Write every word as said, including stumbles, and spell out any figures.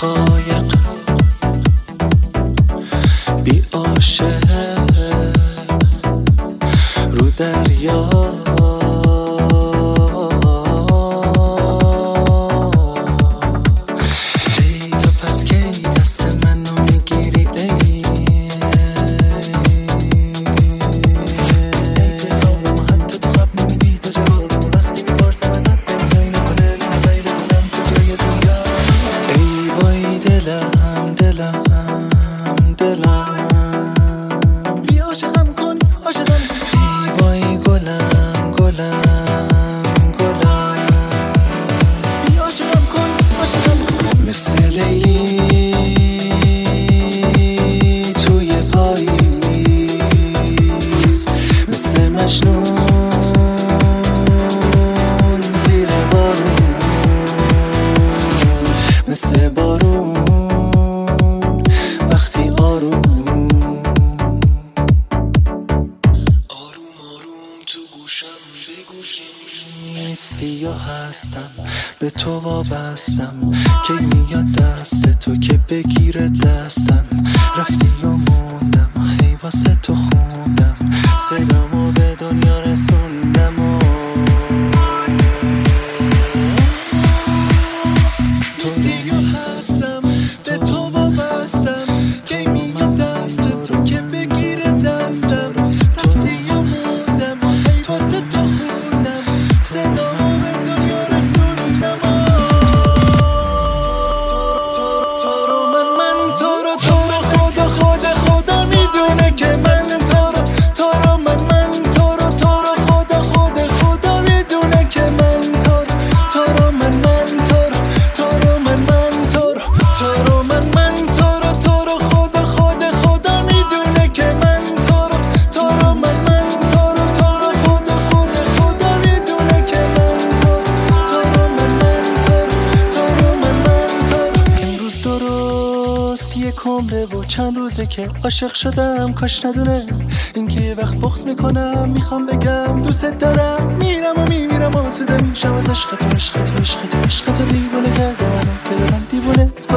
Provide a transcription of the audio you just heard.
قایق بی عاشق رو دریا ای تو پس کی دست منو میگیری ای ای تو خوابم حتی تو خواب نمیدی تو جوابم وقتی میپرسم ازت دنیایی نکنه لحظه‌ای بدونم تو جای دنیا ای وای دلم دلم دلم بی عاشقم کن عاشقم ای وای گلم گلم گلم بی عاشقم کن عاشقم مثل لیلی توی پاییز مثل مجنون زیر بارون مثل بارون وقتی آروم آروم آروم تو گوشم بگو که نیستی یا هستم به تو وابستم که میاد دست تو که بگیره دستم رفتی و موندم هی واسه تو خوندم صدامو به دنیا رسوندم و نیستی یا هستم به تو وابستم که میاد دست تو که بگیره دستم رفتی و موندم هی واسه تو خوندم صدامو به دنیا رسوندم تو رو من من تو رو تو رو خدا خدا خدا میدونه که من تو رو تو رو من من تو رو تو رو خدا خدا خدا میدونه که من تو رو تو رو من من تو رو تو رو من من تو رو تو رو من من تو رو تو رو خدا خدا خدا میدونه که من تو رو تو رو من من تو رو تو رو خدا خدا خدا میدونه که من تو رو تو رو من من تو رو تو رو من من تو رو امروز درست یک عمره و چند روزه که عاشق شدم کاش ندونه اینکه یه وقت بغض میکنم میخوام بگم دوست دارم میرم و میمیرم آسوده میشم از عشق تو عشق تو عشق تو عشق تو دیوونه کرده منو که دارم دیوونه